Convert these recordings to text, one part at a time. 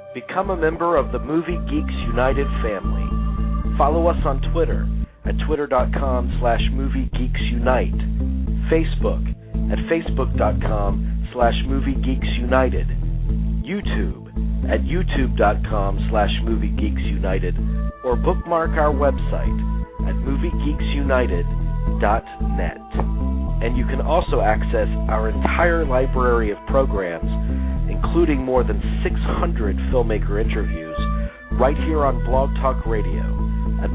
Become a member of the Movie Geeks United family. Follow us on Twitter at twitter.com/moviegeeksunite, Facebook at facebook.com/moviegeeksunited, YouTube at youtube.com/moviegeeksunited, or bookmark our website at moviegeeksunited.net. And you can also access our entire library of programs, including more than 600 filmmaker interviews, right here on Blog Talk Radio at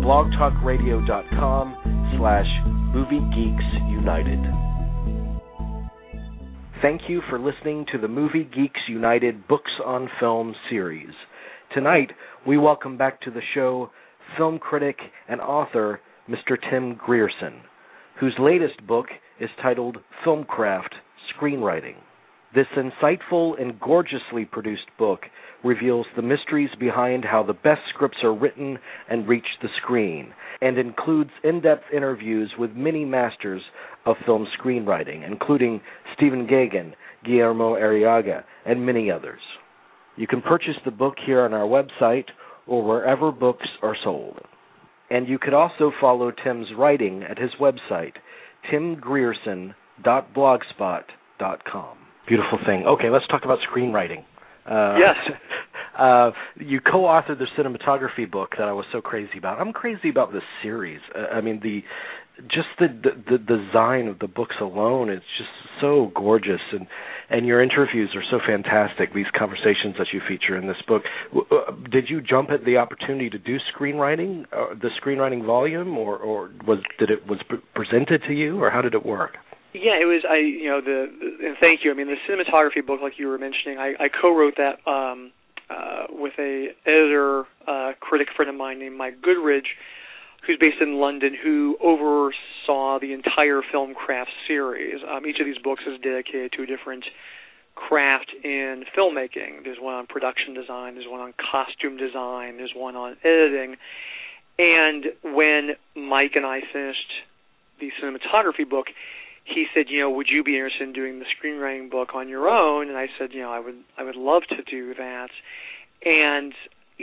blogtalkradio.com/moviegeeksunited. Thank you for listening to the Movie Geeks United Books on Film series. Tonight, we welcome back to the show film critic and author Mr. Tim Grierson, whose latest book is titled Filmcraft: Screenwriting. This insightful and gorgeously produced book reveals the mysteries behind how the best scripts are written and reach the screen, and includes in-depth interviews with many masters of film screenwriting, including Stephen Gaghan, Guillermo Arriaga, and many others. You can purchase the book here on our website or wherever books are sold. And you could also follow Tim's writing at his website, timgrierson.blogspot.com. Beautiful thing. Okay, let's talk about screenwriting. Yes. You co-authored the cinematography book that I was so crazy about. I'm crazy about this series. I mean, the design of the books alone is just so gorgeous, and your interviews are so fantastic, these conversations that you feature in this book. Did you jump at the opportunity to do screenwriting, the screenwriting volume, or was presented to you, or how did it work? Yeah, it was. And thank you. I mean, the cinematography book, like you were mentioning, I co-wrote that with a editor, critic friend of mine named Mike Goodridge, who's based in London, who oversaw the entire Filmcraft series. Each of these books is dedicated to a different craft in filmmaking. There's one on production design, there's one on costume design, there's one on editing. And when Mike and I finished the cinematography book, he said, would you be interested in doing the screenwriting book on your own? And I said, I would love to do that. And,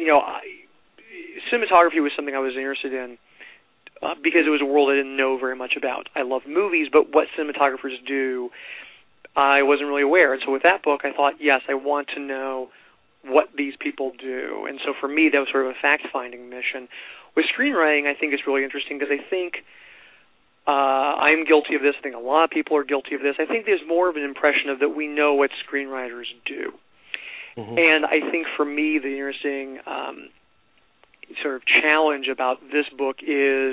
cinematography was something I was interested in because it was a world I didn't know very much about. I love movies, but what cinematographers do, I wasn't really aware. And so with that book, I thought, yes, I want to know what these people do. And so for me, that was sort of a fact-finding mission. With screenwriting, I think it's really interesting because I think I'm guilty of this. I think a lot of people are guilty of this. I think there's more of an impression of that we know what screenwriters do. Mm-hmm. And I think for me, the interesting sort of challenge about this book is,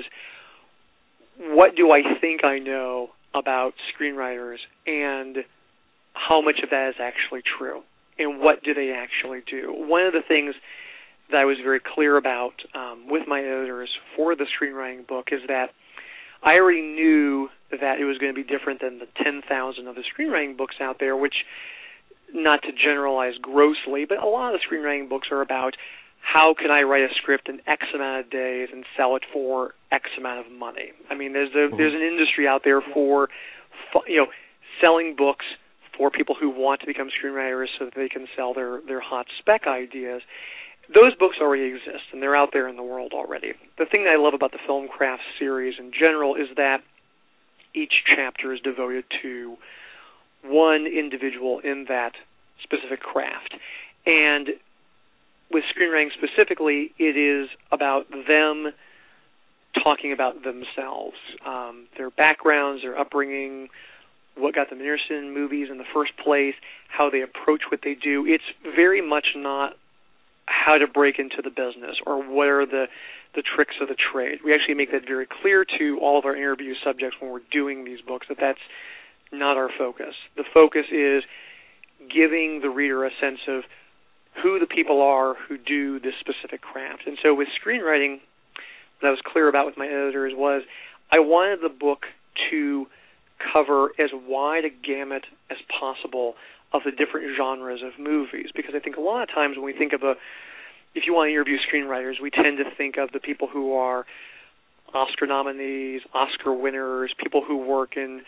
what do I think I know about screenwriters, and how much of that is actually true, and what do they actually do? One of the things that I was very clear about with my editors for the screenwriting book is that I already knew that it was going to be different than the 10,000 other screenwriting books out there, which, not to generalize grossly, but a lot of the screenwriting books are about how can I write a script in X amount of days and sell it for X amount of money. I mean, there's an industry out there for selling books for people who want to become screenwriters so that they can sell their hot spec ideas. Those books already exist, and they're out there in the world already. The thing that I love about the Filmcraft series in general is that each chapter is devoted to one individual in that specific craft. And with screenwriting specifically, it is about them talking about themselves, their backgrounds, their upbringing, what got them interested in movies in the first place, how they approach what they do. It's very much not how to break into the business or what are the tricks of the trade. We actually make that very clear to all of our interview subjects when we're doing these books, that that's not our focus. The focus is giving the reader a sense of who the people are who do this specific craft. And so with screenwriting, what I was clear about with my editors was I wanted the book to cover as wide a gamut as possible of the different genres of movies, because I think a lot of times when we think of if you want to interview screenwriters, we tend to think of the people who are Oscar nominees, Oscar winners, people who work in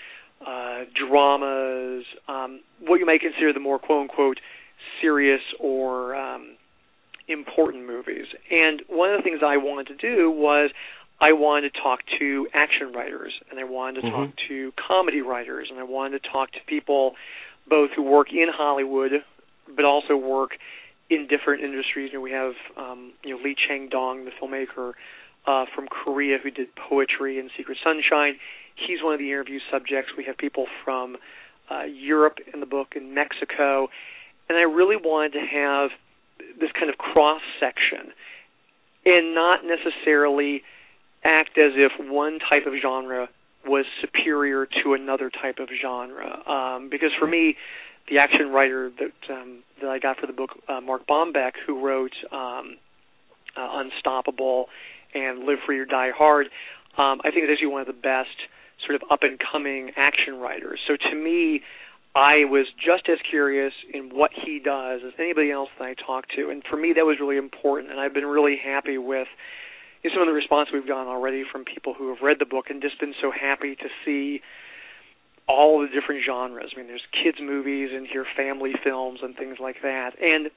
dramas, what you might consider the more quote-unquote serious or important movies. And one of the things I wanted to do was I wanted to talk to action writers, and I wanted to talk to comedy writers, and I wanted to talk to people both who work in Hollywood but also work in different industries. We have Lee Chang-dong, the filmmaker from Korea who did Poetry and Secret Sunshine. He's one of the interview subjects. We have people from Europe in the book, and Mexico. And I really wanted to have this kind of cross-section and not necessarily act as if one type of genre was superior to another type of genre. Because for me, the action writer that I got for the book, Mark Bombeck, who wrote Unstoppable and Live Free or Die Hard, I think is actually one of the best sort of up-and-coming action writers. So to me, I was just as curious in what he does as anybody else that I talked to. And for me, that was really important. And I've been really happy with some of the response we've gotten already from people who have read the book and just been so happy to see all the different genres. I mean, there's kids' movies and here family films and things like that. And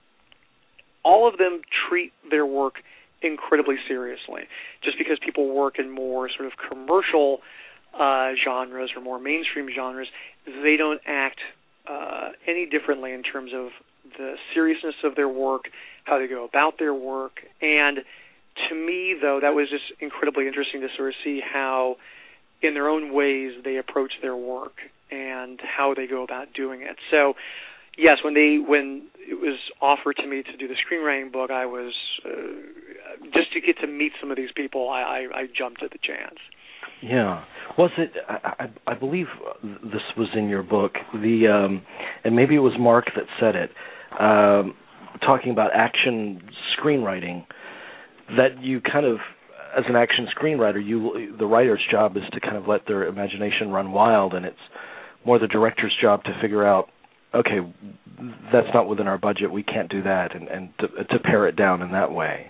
all of them treat their work incredibly seriously. Just because people work in more sort of commercial genres or more mainstream genres, they don't act any differently in terms of the seriousness of their work, how they go about their work. And to me, though, that was just incredibly interesting to sort of see how, in their own ways, they approach their work and how they go about doing it. So, yes, when it was offered to me to do the screenwriting book, I was just to get to meet some of these people, I jumped at the chance. Yeah. Was it? I believe this was in your book. And maybe it was Mark that said it, talking about action screenwriting. That you kind of, as an action screenwriter, the writer's job is to kind of let their imagination run wild, and it's more the director's job to figure out, okay, that's not within our budget, we can't do that, and to pare it down in that way.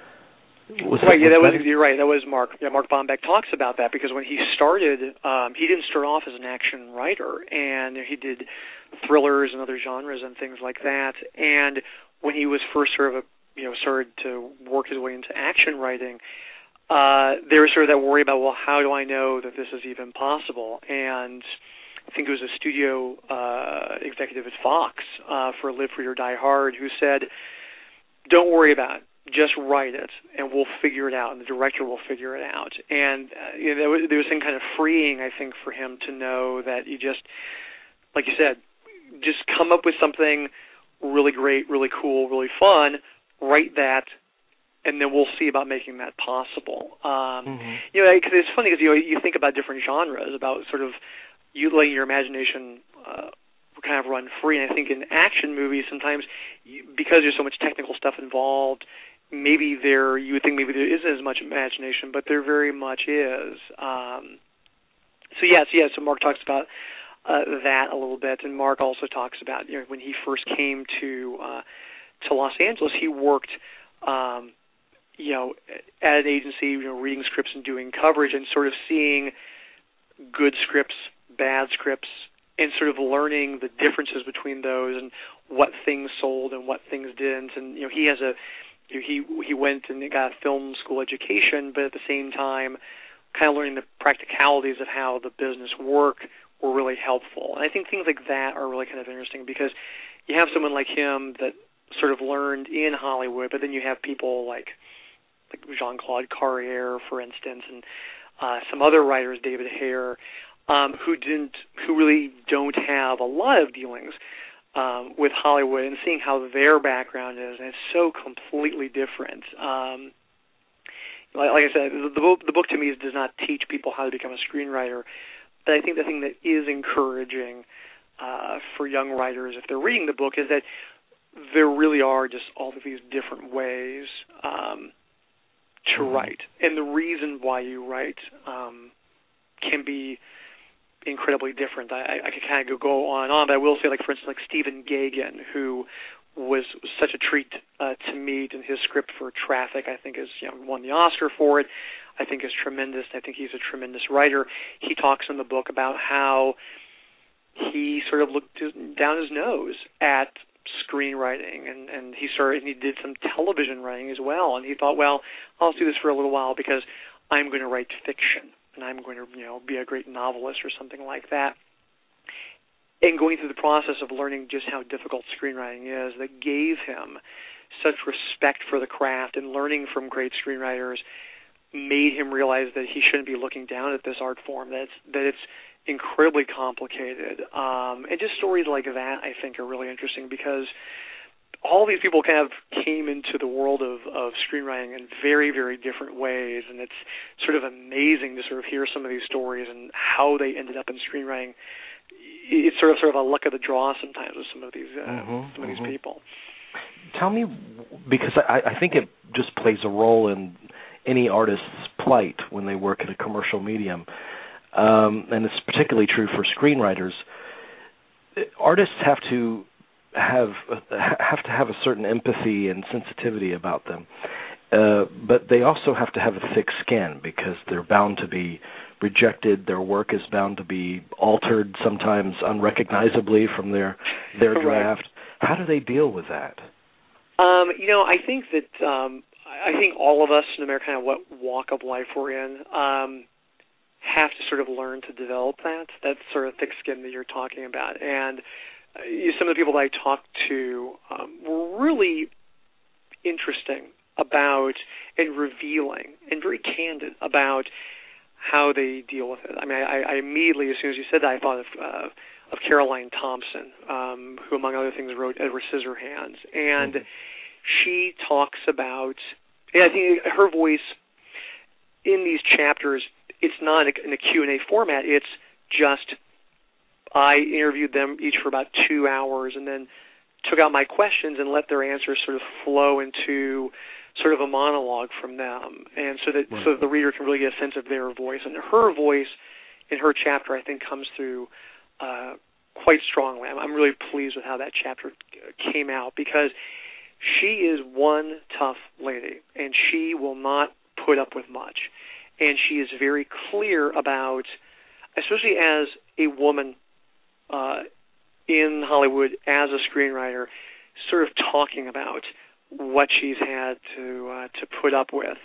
You're right. That was Mark. Yeah, Mark Bombeck talks about that because when he started, he didn't start off as an action writer, and he did thrillers and other genres and things like that. And when he was first started to work his way into action writing, there was sort of that worry about, well, how do I know that this is even possible? And I think it was a studio executive at Fox for Live Free or Die Hard who said, don't worry about it. Just write it, and we'll figure it out, and the director will figure it out. And there was something kind of freeing, I think, for him to know that you just, like you said, just come up with something really great, really cool, really fun, write that, and then we'll see about making that possible. Because it's funny because you think about different genres, about sort of you letting your imagination kind of run free. And I think in action movies, sometimes because there's so much technical stuff involved, maybe you would think maybe there isn't as much imagination, but there very much is. So Mark talks about that a little bit, and Mark also talks about when he first came to Los Angeles, he worked at an agency, reading scripts and doing coverage, and sort of seeing good scripts, bad scripts, and sort of learning the differences between those and what things sold and what things didn't. And he went and got a film school education, but at the same time, kind of learning the practicalities of how the business worked were really helpful. And I think things like that are really kind of interesting because you have someone like him that sort of learned in Hollywood, but then you have people like Jean-Claude Carrière, for instance, and some other writers, David Hare, who really don't have a lot of dealings with Hollywood, and seeing how their background is, and it's so completely different. Like I said, the book to me does not teach people how to become a screenwriter, but I think the thing that is encouraging for young writers, if they're reading the book, is that there really are just all of these different ways to write, and the reason why you write can be incredibly different. I could kind of go on and on, but I will say, for instance, Stephen Gaghan, who was such a treat to meet, and his script for Traffic, I think, won the Oscar for it. I think is tremendous. I think he's a tremendous writer. He talks in the book about how he sort of looked down his nose at screenwriting, and he did some television writing as well, and he thought, well, I'll do this for a little while because I'm going to write fiction, and I'm going to be a great novelist or something like that. And going through the process of learning just how difficult screenwriting is, that gave him such respect for the craft, and learning from great screenwriters made him realize that he shouldn't be looking down at this art form, that it's incredibly complicated. And just stories like that, I think, are really interesting because all these people kind of came into the world of screenwriting in very, very different ways, and it's sort of amazing to sort of hear some of these stories and how they ended up in screenwriting. It's sort of a luck of the draw sometimes with some of these these people. Tell me, because I think it just plays a role in any artist's plight when they work in a commercial medium, and it's particularly true for screenwriters. Artists have to have a certain empathy and sensitivity about them, but they also have to have a thick skin because they're bound to be rejected. Their work is bound to be altered, sometimes unrecognizably from their draft. Right. How do they deal with that? I think that I think all of us, no matter kind of what walk of life we're in, have to sort of learn to develop that sort of thick skin that you're talking about. And some of the people that I talked to were really interesting about and revealing and very candid about how they deal with it. I mean, I immediately, as soon as you said that, I thought of Caroline Thompson, who, among other things, wrote Edward Scissorhands. And she talks about, and I think her voice in these chapters, it's not in a Q&A format. It's just, I interviewed them each for about 2 hours and then took out my questions and let their answers sort of flow into sort of a monologue from them, and so that the reader can really get a sense of their voice. And her voice in her chapter, I think, comes through quite strongly. I'm really pleased with how that chapter came out because she is one tough lady, and she will not put up with much. And she is very clear about, especially as a woman in Hollywood, as a screenwriter, sort of talking about what she's had to put up with.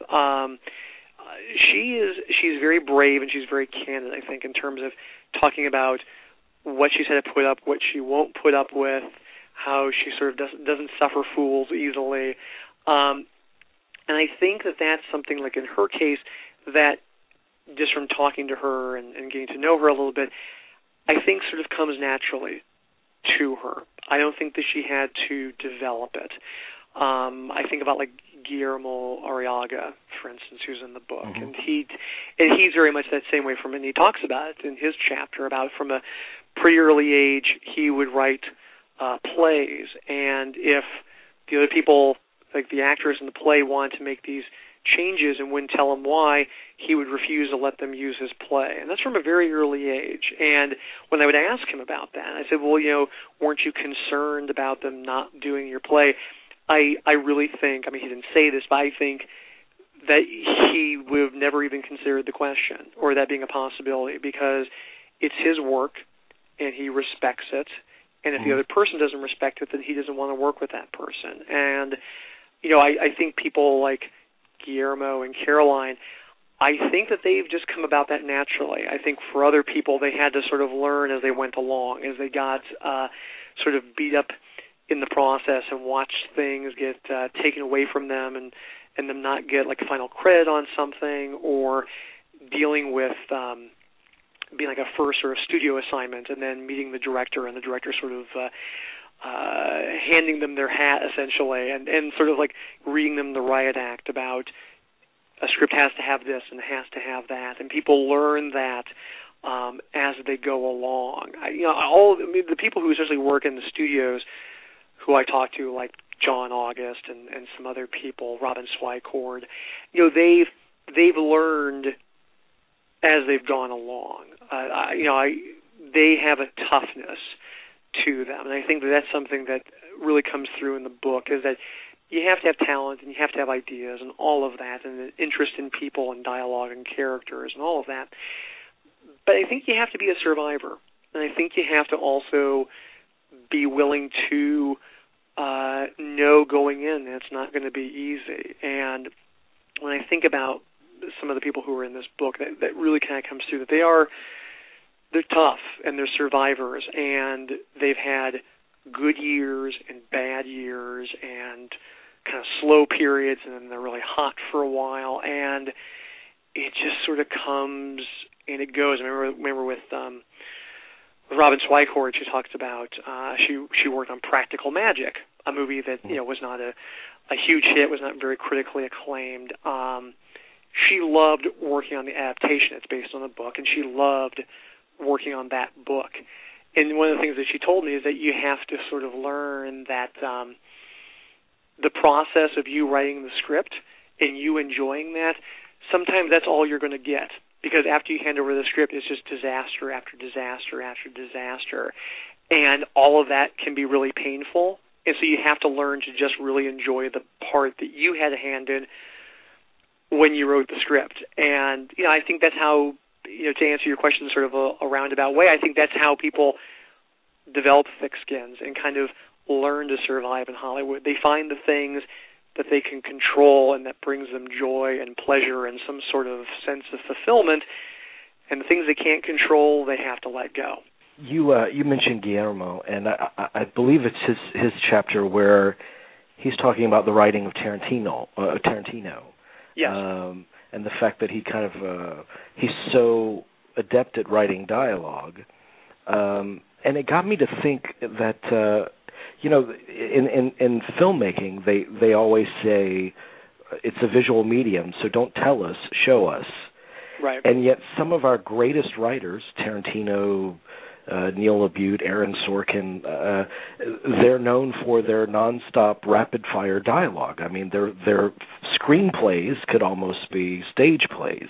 She's very brave and she's very candid, I think, in terms of talking about what she's had to put up, what she won't put up with, how she sort of doesn't suffer fools easily. And I think that that's something, like in her case, that just from talking to her and getting to know her a little bit, I think sort of comes naturally to her. I don't think that she had to develop it. I think about like Guillermo Arriaga, for instance, who's in the book, and he's very much that same way from, and he talks about it in his chapter about from a pretty early age he would write plays, and if the other people, like the actors in the play, wanted to make these changes and wouldn't tell him why, he would refuse to let them use his play. And that's from a very early age. And when I would ask him about that, I said, well, weren't you concerned about them not doing your play? I really think, I mean, he didn't say this, but I think that he would have never even considered the question or that being a possibility, because it's his work and he respects it. And if the other person doesn't respect it, then he doesn't want to work with that person. And, I think people like Guillermo and Caroline, I think that they've just come about that naturally. I think for other people, they had to sort of learn as they went along, as they got sort of beat up in the process and watched things get taken away from them and them not get like a final credit on something, or dealing with being like a first or a studio assignment and then meeting the director and the director sort of handing them their hat essentially and sort of like reading them the riot act about a script has to have this and has to have that, and people learn that as they go along. The people who essentially work in the studios who I talk to, like John August and some other people, Robin Swicord, they've learned as they've gone along. They have a toughness to them, and I think that that's something that really comes through in the book, is that you have to have talent and you have to have ideas and all of that, and an interest in people and dialogue and characters and all of that. But I think you have to be a survivor, and I think you have to also be willing to know going in that it's not going to be easy. And when I think about some of the people who are in this book, that really kind of comes through that they're tough and they're survivors, and they've had good years and bad years and kind of slow periods, and then they're really hot for a while, and it just sort of comes and it goes. I remember with Robin Schweikhort, she talks about she worked on Practical Magic, a movie that was not a huge hit, was not very critically acclaimed. She loved working on the adaptation. It's based on a book, and she loved working on that book. And one of the things that she told me is that you have to sort of learn that the process of you writing the script and you enjoying that, sometimes that's all you're going to get. Because after you hand over the script, it's just disaster after disaster after disaster. And all of that can be really painful. And so you have to learn to just really enjoy the part that you had a hand in when you wrote the script. And, I think that's how, to answer your question sort of a roundabout way, I think that's how people develop thick skins and kind of learn to survive in Hollywood. They find the things that they can control and that brings them joy and pleasure and some sort of sense of fulfillment, and the things they can't control, they have to let go. You mentioned Guillermo, and I believe it's his chapter where he's talking about the writing of Tarantino. Yes. And the fact that he kind of he's so adept at writing dialogue, and it got me to think that in filmmaking they always say it's a visual medium, so don't tell us, show us. Right. And yet some of our greatest writers, Tarantino, Neil LaBute, Aaron Sorkin, they're known for their nonstop rapid-fire dialogue. I mean, their screenplays could almost be stage plays.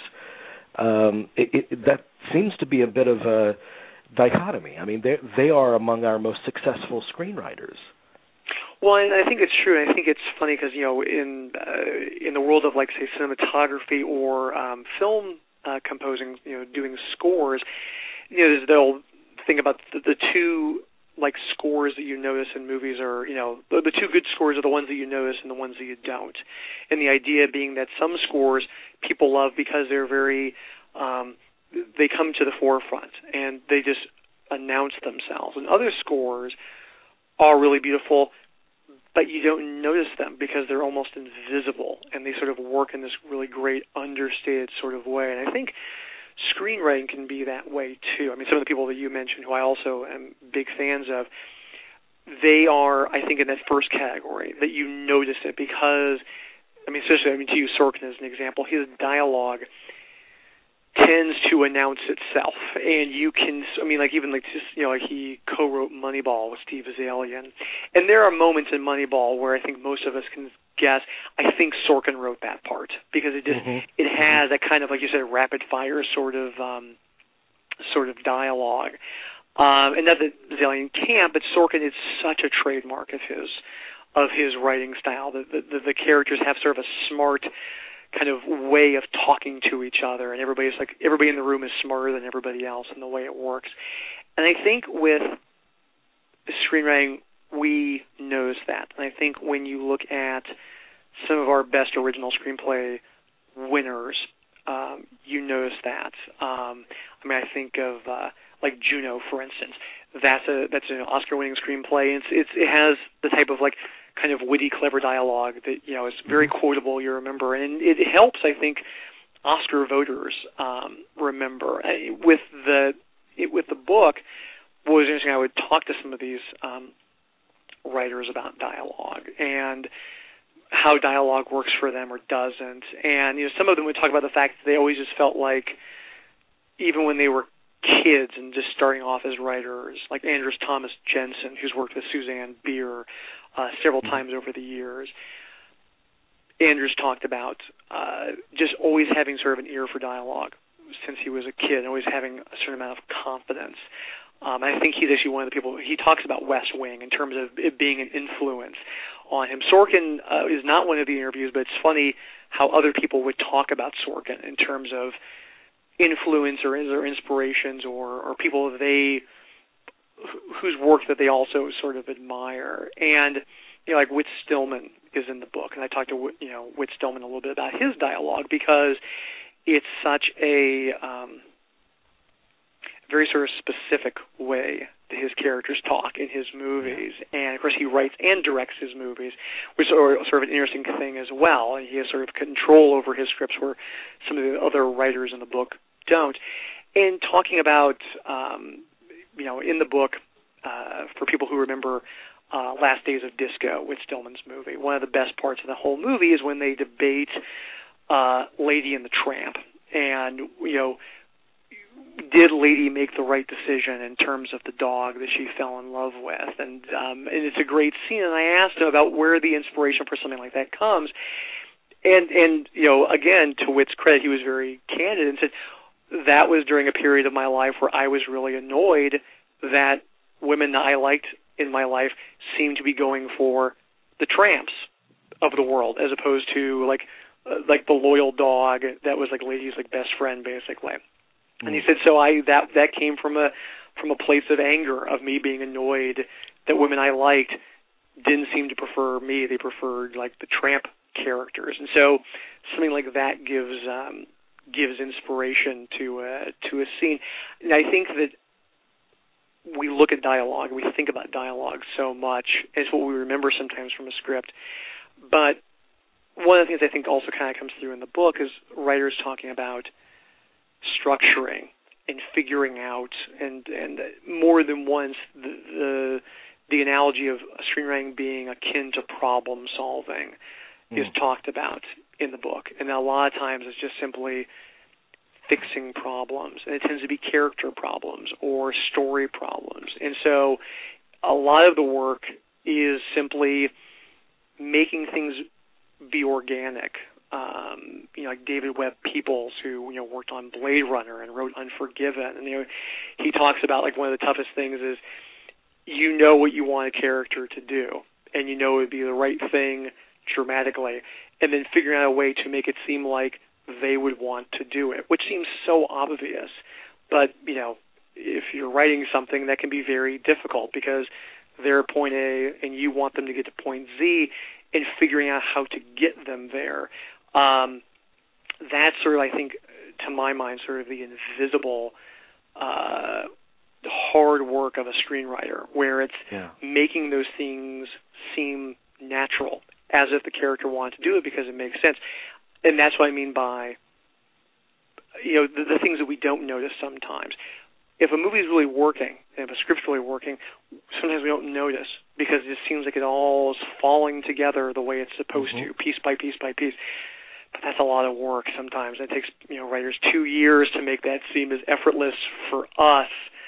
That seems to be a bit of a dichotomy. I mean, they are among our most successful screenwriters. Well, and I think it's true. And I think it's funny because in the world of, like, say, cinematography or film composing, doing scores, there's the old thing about the two like scores that you notice in movies are, the two good scores are the ones that you notice and the ones that you don't. And the idea being that some scores people love because they're very, they come to the forefront and they just announce themselves. And other scores are really beautiful, but you don't notice them because they're almost invisible and they sort of work in this really great understated sort of way. And I think screenwriting can be that way too. I mean, some of the people that you mentioned, who I also am big fans of, they are, I think, in that first category, that you notice it because, especially to use Sorkin as an example, his dialogue tends to announce itself, and you can, he co-wrote Moneyball with Steve Azalian, and there are moments in Moneyball where I think most of us can guess, I think Sorkin wrote that part, because it just, it has that kind of, like you said, rapid fire sort of dialogue, and not that Azalian can't, but Sorkin is such a trademark of his writing style. The characters have sort of a smart kind of way of talking to each other, and everybody in the room is smarter than everybody else in the way it works. And I think with screenwriting, we notice that. And I think when you look at some of our best original screenplay winners, you notice that. I think of like Juno, for instance. That's an Oscar-winning screenplay. It has the type of like kind of witty, clever dialogue that is very quotable. You remember, and it helps, I think, Oscar voters remember. With the book, what was interesting, I would talk to some of these writers about dialogue and how dialogue works for them or doesn't. And some of them would talk about the fact that they always just felt like, even when they were kids and just starting off as writers, like Andrews Thomas Jensen, who's worked with Suzanne Bier several times over the years, Andrews talked about just always having sort of an ear for dialogue since he was a kid, always having a certain amount of confidence. I think he's actually one of the people, he talks about West Wing in terms of it being an influence on him. Sorkin is not one of the interviews, but it's funny how other people would talk about Sorkin in terms of influence or inspirations or people whose work that they also sort of admire. And like Whit Stillman is in the book, and I talked to Whit Stillman a little bit about his dialogue because it's such a very sort of specific way that his characters talk in his movies. And, of course, he writes and directs his movies, which is sort of an interesting thing as well. And he has sort of control over his scripts where some of the other writers in the book don't. And talking about, in the book, for people who remember Last Days of Disco, Whit Stillman's movie, one of the best parts of the whole movie is when they debate Lady and the Tramp. And, did Lady make the right decision in terms of the dog that she fell in love with? And it's a great scene. And I asked him about where the inspiration for something like that comes. And again, to Whit's credit, he was very candid and said, that was during a period of my life where I was really annoyed that women I liked in my life seemed to be going for the tramps of the world as opposed to like the loyal dog that was like Lady's like best friend, basically. And he said, so that came from a place of anger, of me being annoyed that women I liked didn't seem to prefer me; they preferred like the tramp characters. And so something like that gives inspiration to a scene. And I think that we look at dialogue and we think about dialogue so much. It's what we remember sometimes from a script. But one of the things I think also kind of comes through in the book is writers talking about structuring and figuring out, and more than once the analogy of screenwriting being akin to problem solving is talked about in the book. And a lot of times it's just simply fixing problems, and it tends to be character problems or story problems. And so a lot of the work is simply making things be organic. Like David Webb Peoples, who worked on Blade Runner and wrote Unforgiven, and he talks about like one of the toughest things is what you want a character to do, and it would be the right thing dramatically, and then figuring out a way to make it seem like they would want to do it, which seems so obvious, but if you're writing something, that can be very difficult because they're at point A and you want them to get to point Z, and figuring out how to get them there. That's sort of, I think, to my mind, sort of the invisible hard work of a screenwriter, where it's making those things seem natural, as if the character wanted to do it because it makes sense. And that's what I mean by, the things that we don't notice sometimes. If a movie is really working, and if a script's really working, sometimes we don't notice because it just seems like it all is falling together the way it's supposed to, piece by piece by piece. But that's a lot of work sometimes. It takes writers 2 years to make that seem as effortless for us.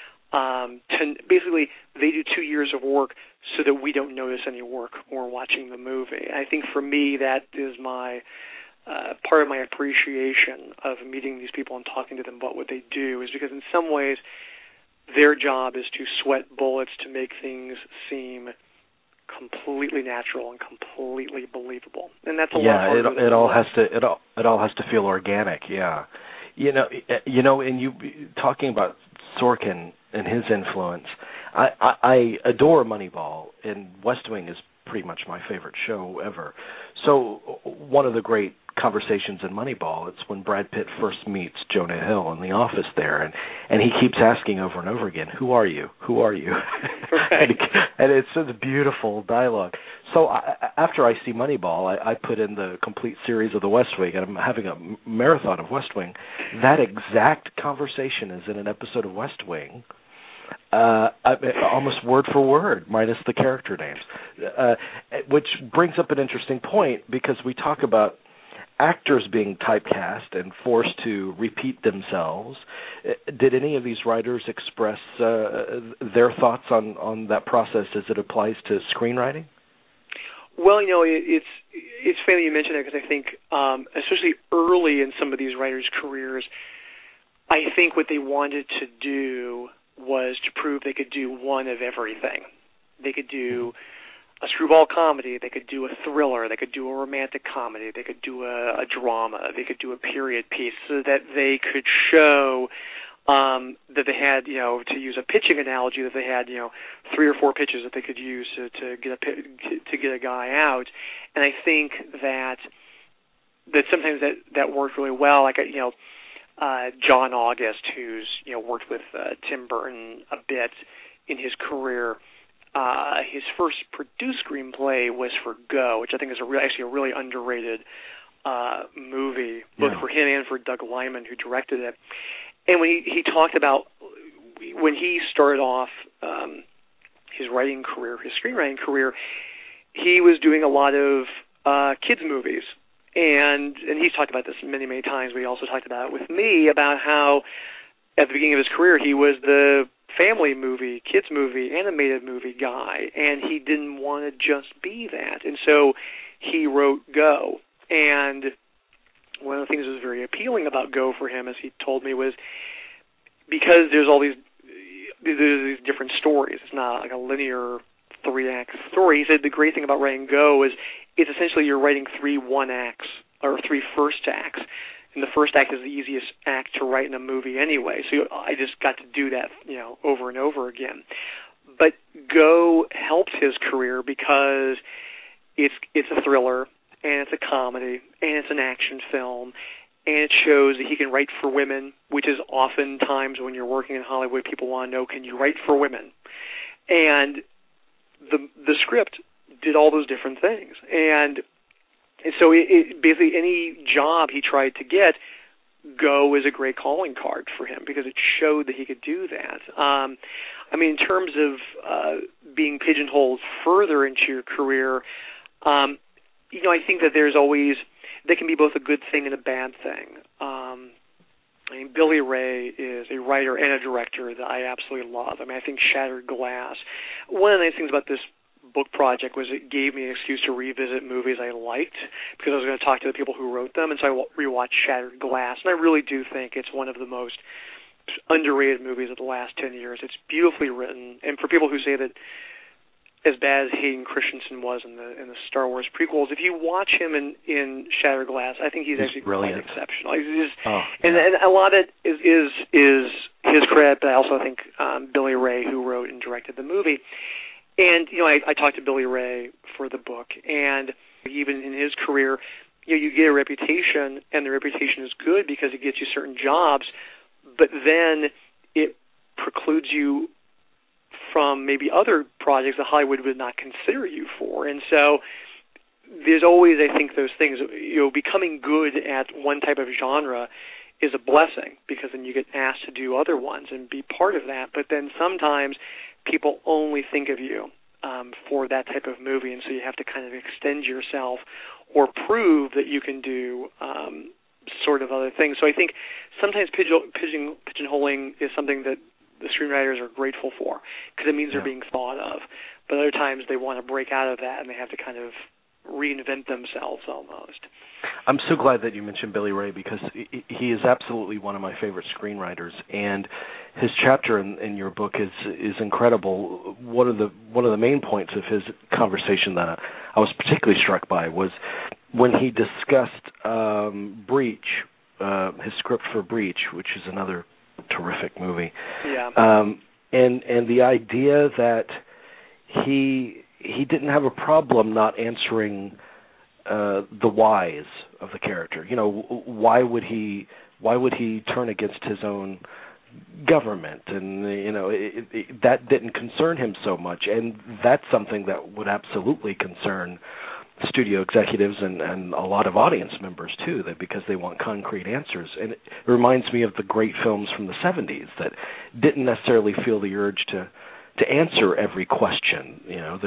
Basically, they do 2 years of work so that we don't notice any work when we're watching the movie. And I think for me, that is my part of my appreciation of meeting these people and talking to them about what they do, is because in some ways their job is to sweat bullets to make things seem completely natural and completely believable, and that's a lot harder than it all has to feel organic. Yeah, and you talking about Sorkin and his influence. I adore Moneyball, and West Wing is pretty much my favorite show ever. So one of the great conversations in Moneyball, it's when Brad Pitt first meets Jonah Hill in the office there, and he keeps asking over and over again, "Who are you? Who are you?" Right. and it's such beautiful dialogue. So after I see Moneyball, I put in the complete series of The West Wing, and I'm having a marathon of West Wing. That exact conversation is in an episode of West Wing. Almost word for word, minus the character names, which brings up an interesting point, because we talk about actors being typecast and forced to repeat themselves. Did any of these writers express their thoughts on that process as it applies to screenwriting? Well, it's funny you mention that, because I think, especially early in some of these writers' careers, I think what they wanted to do was to prove they could do one of everything. They could do a screwball comedy, they could do a thriller, they could do a romantic comedy, they could do a drama, they could do a period piece, so that they could show that they had, to use a pitching analogy, that they had, 3 or 4 pitches that they could use to get a guy out. And I think that sometimes that worked really well. Like, John August, who's worked with Tim Burton a bit in his career. His first produced screenplay was for Go, which I think is actually a really underrated movie, both for him and for Doug Liman, who directed it. And when he talked about when he started off his writing career, his screenwriting career, he was doing a lot of kids movies. And he's talked about this many, many times, but he also talked about it with me, about how at the beginning of his career he was the family movie, kids movie, animated movie guy, and he didn't want to just be that. And so he wrote Go. And one of the things that was very appealing about Go for him, as he told me, was because there's these different stories. It's not like a linear 3-act story. He said the great thing about writing Go is it's essentially you're writing 3 one-acts or 3 first acts. And the first act is the easiest act to write in a movie anyway. So I just got to do that, over and over again. But Go helped his career because it's a thriller, and it's a comedy, and it's an action film, and it shows that he can write for women, which is oftentimes when you're working in Hollywood, people want to know, can you write for women? And the script did all those different things. And so it basically any job he tried to get, Go is a great calling card for him because it showed that he could do that. In terms of being pigeonholed further into your career, I think that there can be both a good thing and a bad thing. Billy Ray is a writer and a director that I absolutely love. I think Shattered Glass. One of the nice things about this book project was it gave me an excuse to revisit movies I liked because I was going to talk to the people who wrote them, and so I rewatched Shattered Glass, and I really do think it's one of the most underrated movies of the last 10 years. It's beautifully written, and for people who say that as bad as Hayden Christensen was in the Star Wars prequels, if you watch him in Shattered Glass, I think he's actually brilliant. Quite exceptional. And a lot of it is his credit, but I also think Billy Ray, who wrote and directed the movie. And I talked to Billy Ray for the book, and even in his career, you get a reputation, and the reputation is good because it gets you certain jobs, but then it precludes you from maybe other projects that Hollywood would not consider you for. And so there's always, I think, those things. Becoming good at one type of genre is a blessing because then you get asked to do other ones and be part of that. But then sometimes people only think of you for that type of movie, and so you have to kind of extend yourself or prove that you can do sort of other things. So I think sometimes pigeonholing is something that the screenwriters are grateful for because it means they're being thought of. But other times they want to break out of that and they have to kind of reinvent themselves almost. I'm so glad that you mentioned Billy Ray because he is absolutely one of my favorite screenwriters, and his chapter in your book is incredible. One of the main points of his conversation that I was particularly struck by was when he discussed Breach, his script for Breach, which is another terrific movie. Yeah. And the idea that he didn't have a problem not answering the whys of the character. Why would he turn against his own government? And that didn't concern him so much, and that's something that would absolutely concern studio executives and a lot of audience members too, that because they want concrete answers. And it reminds me of the great films from the 70s that didn't necessarily feel the urge to answer every question.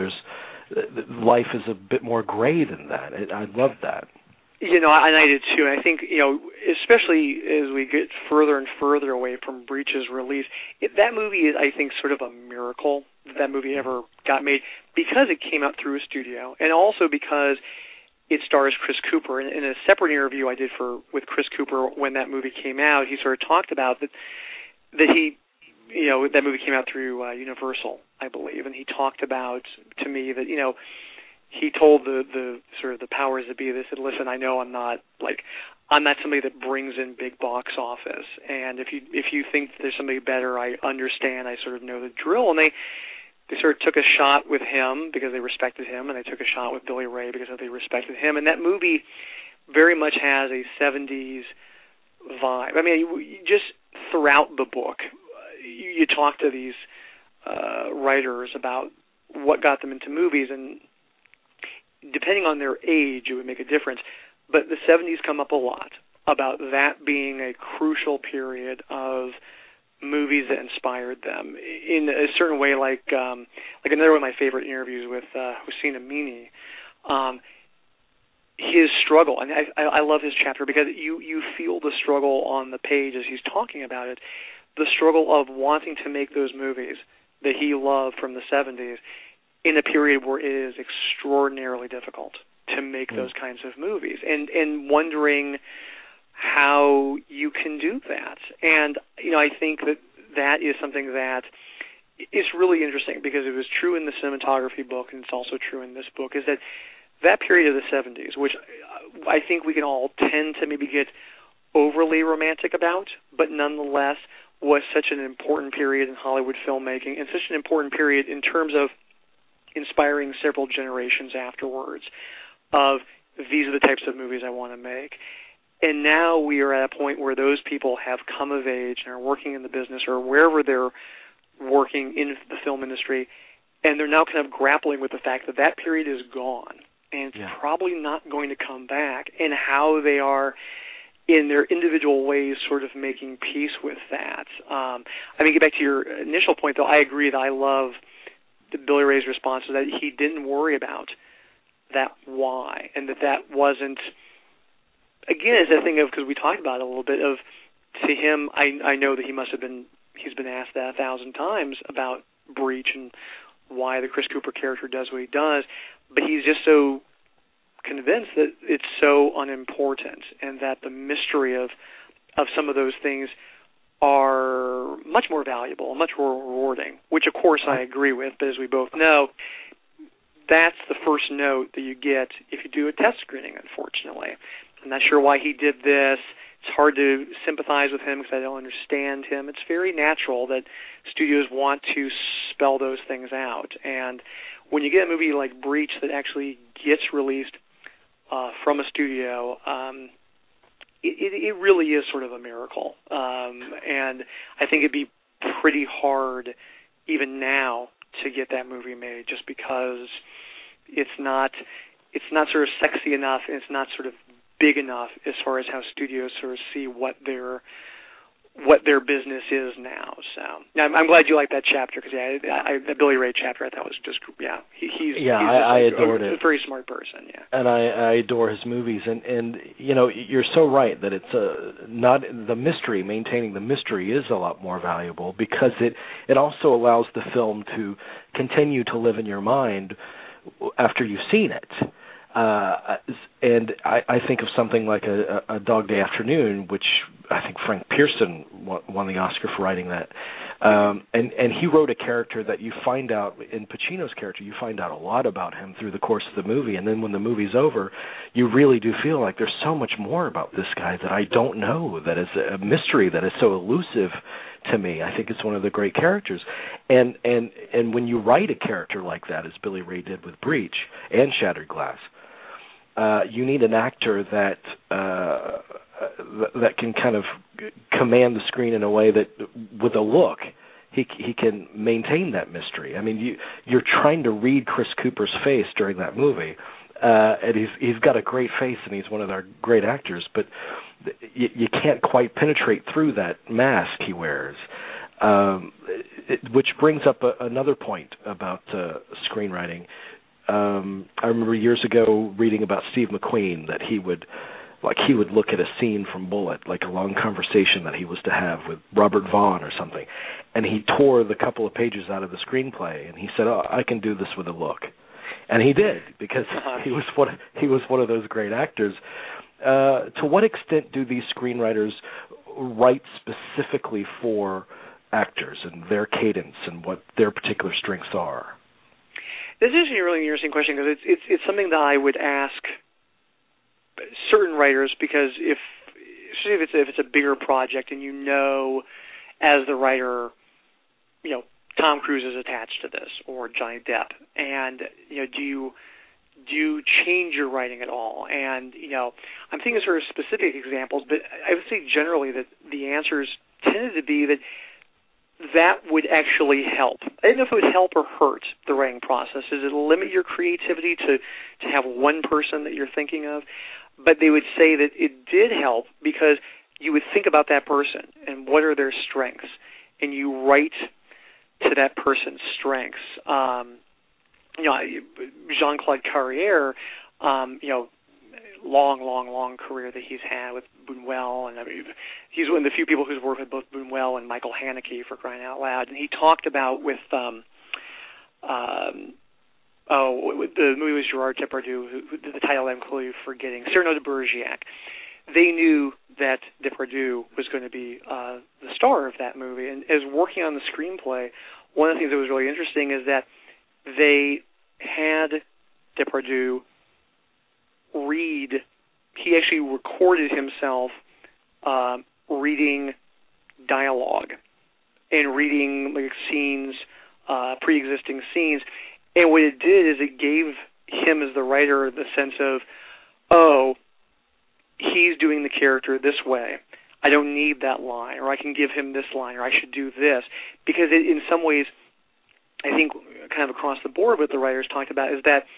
Life is a bit more gray than that. I love that. And I did too. And I think, especially as we get further and further away from Breach's release, that movie is, I think, sort of a miracle that movie ever got made because it came out through a studio, and also because it stars Chris Cooper. And in a separate interview I did with Chris Cooper when that movie came out, he sort of talked about that he, that movie came out through Universal, I believe, and he talked about to me that he told the sort of the powers that be, they said, listen, I know I'm not somebody that brings in big box office, and if you think there's somebody better, I understand, I sort of know the drill. And they sort of took a shot with him because they respected him, and they took a shot with Billy Ray because they respected him. And that movie very much has a 70s vibe. I mean, just throughout the book, you talk to these writers about what got them into movies, and depending on their age, it would make a difference. But the 70s come up a lot, about that being a crucial period of movies that inspired them in a certain way, like another one of my favorite interviews with Hossein Amini. His struggle, and I love his chapter because you feel the struggle on the page as he's talking about it, the struggle of wanting to make those movies that he loved from the 70s in a period where it is extraordinarily difficult to make those kinds of movies, and wondering how you can do that. And, I think that is something that is really interesting because it was true in the cinematography book, and it's also true in this book, is that period of the 70s, which I think we can all tend to maybe get overly romantic about, but nonetheless was such an important period in Hollywood filmmaking, and such an important period in terms of inspiring several generations afterwards of these are the types of movies I want to make. And now we are at a point where those people have come of age and are working in the business or wherever they're working in the film industry, and they're now kind of grappling with the fact that that period is gone, and it's probably not going to come back, and how they are in their individual ways sort of making peace with that. Get back to your initial point, though, I agree that I love Billy Ray's response to that he didn't worry about that why, and that wasn't, again, it's a thing of, because we talked about it a little bit, of, to him, I know that he's been asked that 1,000 times about Breach and why the Chris Cooper character does what he does, but he's just so convinced that it's so unimportant, and that the mystery of some of those things are much more valuable and much more rewarding, which of course I agree with, but as we both know, that's the first note that you get if you do a test screening, unfortunately. I'm not sure why he did this. It's hard to sympathize with him because I don't understand him. It's very natural that studios want to spell those things out. And when you get a movie like Breach that actually gets released from a studio, it really is sort of a miracle. And I think it'd be pretty hard even now to get that movie made, just because it's not sort of sexy enough, and it's not sort of big enough as far as how studios sort of see what their business is now. So I'm glad you like that chapter, because the Billy Ray chapter I thought was just I adored it. A very smart person, and I adore his movies, and you're so right that it's not the mystery. Maintaining the mystery is a lot more valuable, because it also allows the film to continue to live in your mind after you've seen it. And I think of something like a Dog Day Afternoon, which I think Frank Pearson won the Oscar for writing that. And he wrote a character that you find out, in Pacino's character, you find out a lot about him through the course of the movie. And then when the movie's over, you really do feel like there's so much more about this guy that I don't know, that is a mystery that is so elusive to me. I think it's one of the great characters. And when you write a character like that, as Billy Ray did with Breach and Shattered Glass, you need an actor that can kind of command the screen in a way that, with a look, he can maintain that mystery. I mean, you're trying to read Chris Cooper's face during that movie, and he's got a great face, and he's one of our great actors, but you can't quite penetrate through that mask he wears. Which brings up another point about screenwriting. I remember years ago reading about Steve McQueen, that he would look at a scene from Bullitt, like a long conversation that he was to have with Robert Vaughn or something, and he tore the couple of pages out of the screenplay, and he said, I can do this with a look. And he did, because he was one of those great actors. To what extent do these screenwriters write specifically for actors and their cadence and what their particular strengths are? This is a really interesting question because it's something that I would ask certain writers, because especially if it's a bigger project and as the writer, Tom Cruise is attached to this, or Johnny Depp, and do you change your writing at all? And I'm thinking sort of specific examples, but I would say generally that the answers tended to be that would actually help. I don't know if it would help or hurt the writing process. Does it limit your creativity to have one person that you're thinking of? But they would say that it did help because you would think about that person and what are their strengths, and you write to that person's strengths. Jean-Claude Carrière, long career that he's had with Buñuel, and he's one of the few people who's worked with both Buñuel and Michael Haneke, for crying out loud. And he talked about with the movie was Gerard Depardieu, who the title I'm clearly forgetting, Cyrano de Bergerac. They knew that Depardieu was going to be the star of that movie, and as working on the screenplay, one of the things that was really interesting is that they had Depardieu read. He actually recorded himself reading dialogue and reading scenes, pre-existing scenes. And what it did is it gave him, as the writer, the sense of, oh, he's doing the character this way. I don't need that line, or I can give him this line, or I should do this. Because in some ways, I think kind of across the board what the writers talked about is that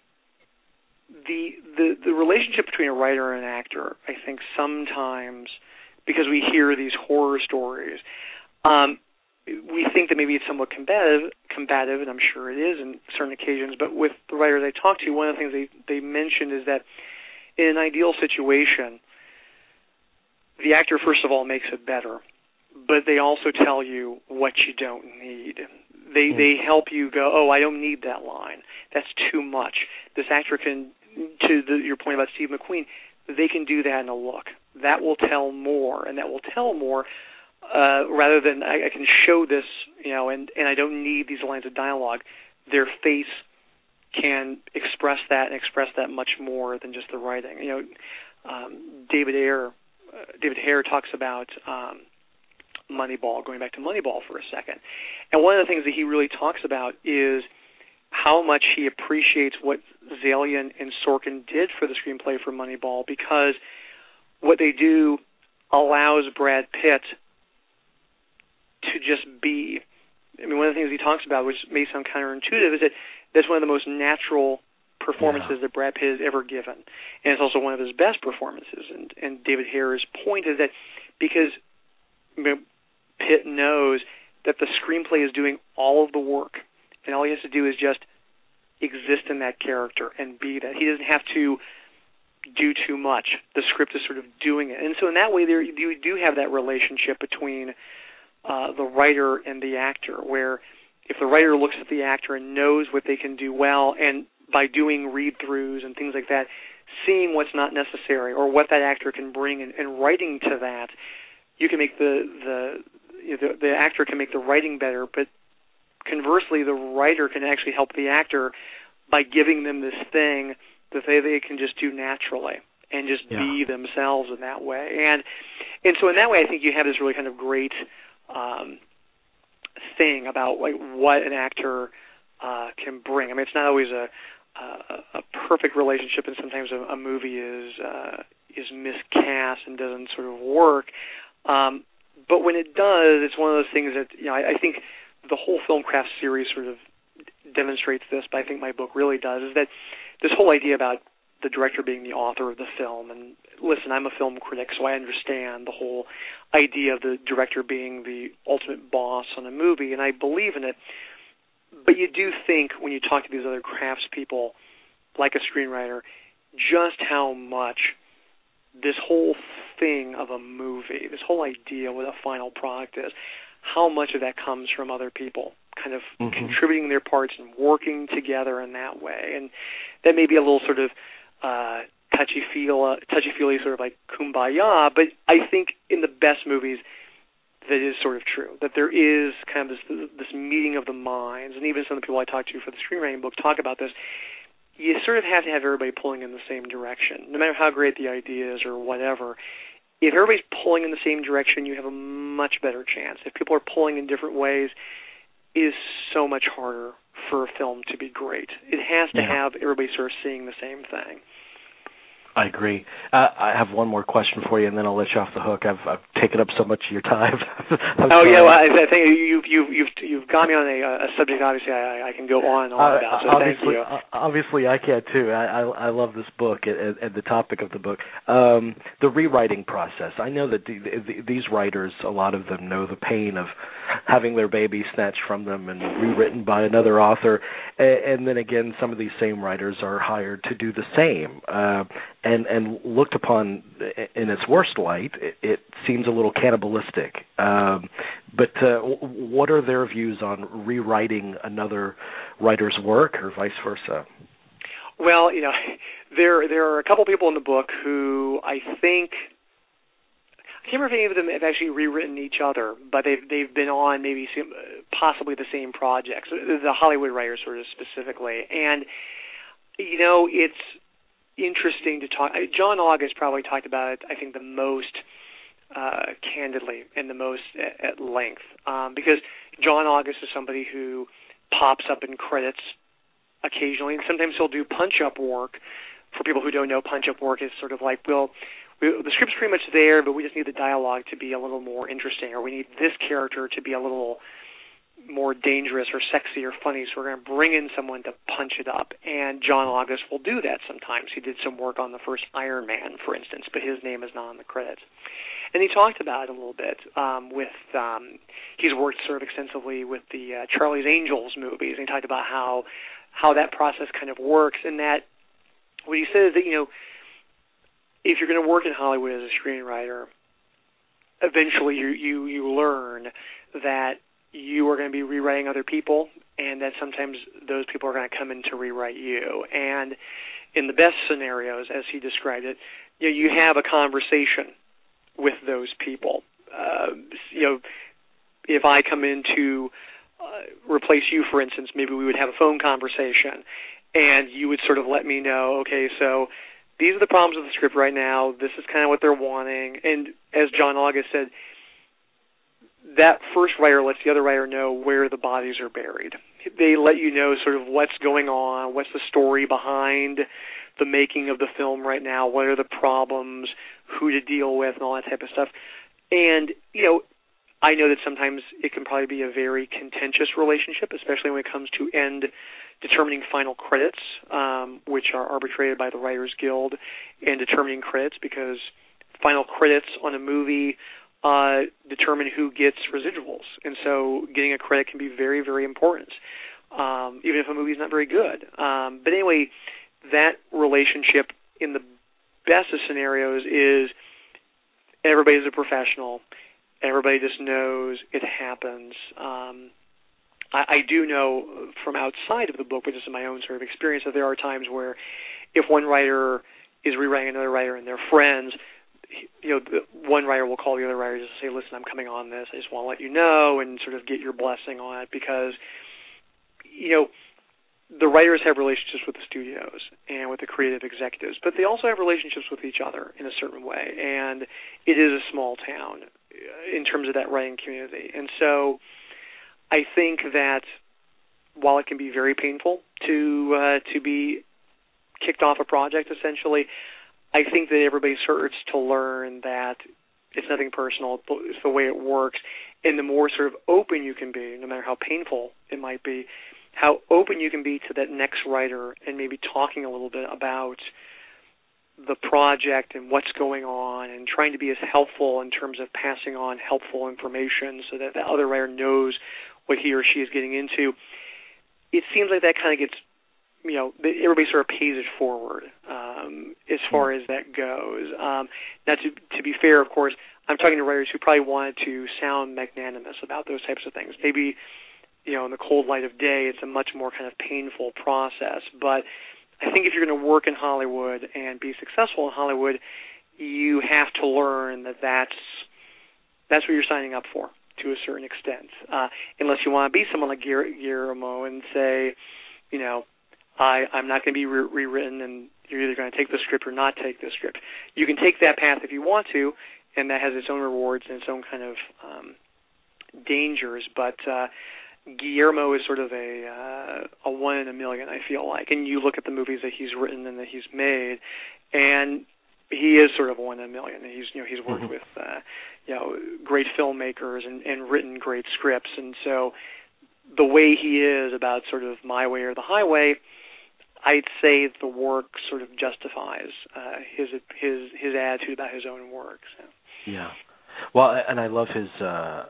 the relationship between a writer and an actor, I think sometimes, because we hear these horror stories, we think that maybe it's somewhat combative, and I'm sure it is in certain occasions, but with the writers I talked to, one of the things they mentioned is that in an ideal situation, the actor, first of all, makes it better, but they also tell you what you don't need. They help you go, oh, I don't need that line. That's too much. This actor can, your point about Steve McQueen, they can do that in a look. That will tell more, and that will tell more rather than I can show this, and I don't need these lines of dialogue. Their face can express that and express that much more than just the writing. David Hare talks about Moneyball, going back to Moneyball for a second. And one of the things that he really talks about is how much he appreciates what Zalian and Sorkin did for the screenplay for Moneyball, because what they do allows Brad Pitt to just be. I mean, one of the things he talks about, which may sound counterintuitive, is that that's one of the most natural performances that Brad Pitt has ever given. And it's also one of his best performances. And David Hare's point is that because Pitt knows that the screenplay is doing all of the work, and all he has to do is just exist in that character and be that. He doesn't have to do too much. The script is sort of doing it. And so in that way, you do have that relationship between the writer and the actor, where if the writer looks at the actor and knows what they can do well, and by doing read-throughs and things like that, seeing what's not necessary or what that actor can bring and writing to that, you can make the actor can make the writing better, but conversely, the writer can actually help the actor by giving them this thing that they can just do naturally and just be themselves in that way. And so in that way, I think you have this really kind of great thing about what an actor can bring. I mean, it's not always a perfect relationship, and sometimes a movie is miscast and doesn't sort of work. But when it does, it's one of those things that I think the whole Filmcraft series sort of demonstrates this, but I think my book really does, is that this whole idea about the director being the author of the film, and listen, I'm a film critic, so I understand the whole idea of the director being the ultimate boss on a movie, and I believe in it. But you do think, when you talk to these other craftspeople, like a screenwriter, just how much this whole thing of a movie, this whole idea what a final product is, how much of that comes from other people kind of contributing their parts and working together in that way. And that may be a little sort of touchy-feely, sort of like kumbaya, but I think in the best movies, that is sort of true, that there is kind of this meeting of the minds, and even some of the people I talk to for the screenwriting book talk about this. You sort of have to have everybody pulling in the same direction, no matter how great the idea is or whatever. If everybody's pulling in the same direction, you have a much better chance. If people are pulling in different ways, it is so much harder for a film to be great. It has to have everybody sort of seeing the same thing. I agree. I have one more question for you, and then I'll let you off the hook. I've taken up so much of your time. Well, I think you've got me on a subject. Obviously, I can go on and on about. So thank you. Obviously, I can too. I love this book and the topic of the book. The rewriting process. I know that these writers, a lot of them, know the pain of having their baby snatched from them and rewritten by another author, and then again, some of these same writers are hired to do the same. And looked upon in its worst light, it seems a little cannibalistic. But what are their views on rewriting another writer's work, or vice versa? Well, there are a couple people in the book who I think, I can't remember if any of them have actually rewritten each other, but they've been on maybe possibly the same projects, the Hollywood writers sort of specifically, and it's interesting to talk. John August probably talked about it, I think, the most candidly and the most at length, because John August is somebody who pops up in credits occasionally, and sometimes he'll do punch-up work. For people who don't know, punch-up work is sort of like, the script's pretty much there, but we just need the dialogue to be a little more interesting, or we need this character to be a little more dangerous or sexy or funny, so we're going to bring in someone to punch it up. And John August will do that sometimes. He did some work on the first Iron Man, for instance, but his name is not on the credits. And he talked about it a little bit he's worked sort of extensively with the Charlie's Angels movies, and he talked about how that process kind of works, and that what he said is that, if you're going to work in Hollywood as a screenwriter, eventually you learn that you are going to be rewriting other people, and that sometimes those people are going to come in to rewrite you. And in the best scenarios, as he described it, you have a conversation with those people. If I come in to replace you, for instance, maybe we would have a phone conversation, and you would sort of let me know, okay, so these are the problems with the script right now. This is kind of what they're wanting. And as John August said, that first writer lets the other writer know where the bodies are buried. They let you know sort of what's going on, what's the story behind the making of the film right now, what are the problems, who to deal with, and all that type of stuff. And, I know that sometimes it can probably be a very contentious relationship, especially when it comes to determining final credits, which are arbitrated by the Writers Guild, and determining credits, because final credits on a movie determine who gets residuals. And so getting a credit can be very, very important, even if a movie is not very good. But anyway, that relationship in the best of scenarios is everybody's a professional. Everybody just knows it happens. I do know from outside of the book, but just in my own sort of experience, that there are times where if one writer is rewriting another writer and they're friends, one writer will call the other writer just to say, listen, I'm coming on this. I just want to let you know and sort of get your blessing on it, because, the writers have relationships with the studios and with the creative executives, but they also have relationships with each other in a certain way, and it is a small town in terms of that writing community. And so I think that while it can be very painful to be kicked off a project, essentially, I think that everybody starts to learn that it's nothing personal, it's the way it works, and the more sort of open you can be, no matter how painful it might be, how open you can be to that next writer and maybe talking a little bit about the project and what's going on, and trying to be as helpful in terms of passing on helpful information so that the other writer knows what he or she is getting into. It seems like that kind of gets, everybody sort of pays it forward as far as that goes. Now, to be fair, of course, I'm talking to writers who probably wanted to sound magnanimous about those types of things. Maybe, in the cold light of day, it's a much more kind of painful process. But I think if you're going to work in Hollywood and be successful in Hollywood, you have to learn that that's that's what you're signing up for to a certain extent. Unless you want to be someone like Guillermo and say, you know, I'm not going to be rewritten, and you're either going to take the script or not take the script. You can take that path if you want to, and that has its own rewards and its own kind of dangers. But Guillermo is sort of a one in a million, I feel like. And you look at the movies that he's written and that he's made, and he is sort of a one in a million. He's worked with great filmmakers and written great scripts, and so the way he is about sort of my way or the highway, I'd say the work sort of justifies his attitude about his own work. So. Yeah, well, and I love his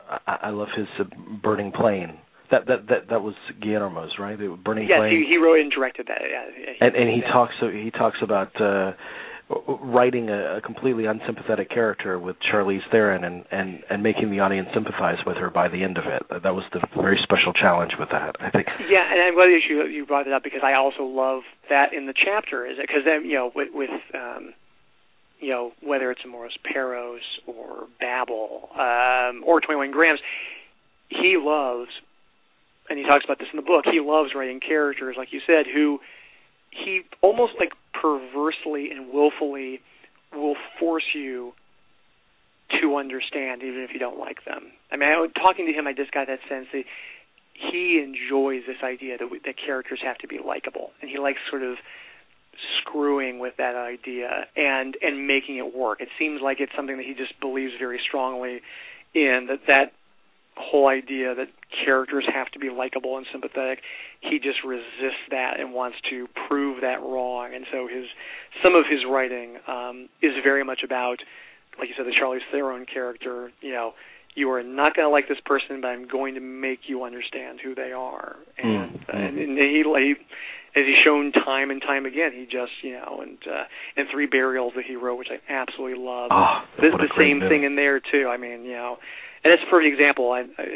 Burning Plane. That was Guillermo's, right? The Burning Plane. Yes, he wrote and directed that. Yeah, and he talks about writing a completely unsympathetic character with Charlize Theron and making the audience sympathize with her by the end of it. That was the very special challenge with that, I think. Yeah, and I'm glad you brought it up, because I also love that in the chapter, is it? Because then, with whether it's Amores Perros or Babel or 21 Grams, he loves, and he talks about this in the book, he loves writing characters, like you said, who he almost like perversely and willfully will force you to understand, even if you don't like them. I mean, talking to him, I just got that sense that he enjoys this idea that characters have to be likable, and he likes sort of screwing with that idea and making it work. It seems like it's something that he just believes very strongly in, that whole idea that characters have to be likable and sympathetic. He just resists that and wants to prove that wrong. And so some of his writing is very much about, like you said, the Charlize Theron character. You are not going to like this person, but I'm going to make you understand who they are. And he as he's shown time and time again, he just, and Three Burials that he wrote, which I absolutely love. Oh, There's the same thing in there too. I mean, and it's a perfect example,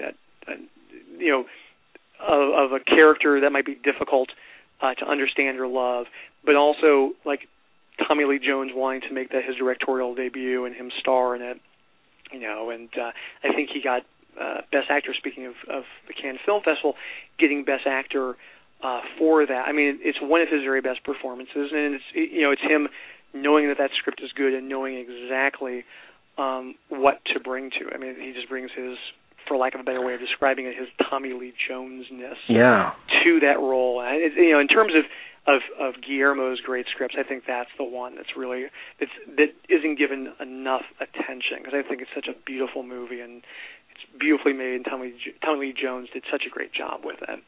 of a character that might be difficult to understand or love, but also like Tommy Lee Jones wanting to make that his directorial debut and him star in it, and I think he got Best Actor. Speaking of the Cannes Film Festival, getting Best Actor for that. I mean, it's one of his very best performances, and it's him knowing that script is good and knowing exactly what to bring to. I mean, he just brings his, for lack of a better way of describing it, his Tommy Lee Jones-ness to that role. And in terms of Guillermo's great scripts, I think that's the one that isn't given enough attention, because I think it's such a beautiful movie and it's beautifully made, and Tommy Lee Jones did such a great job with it.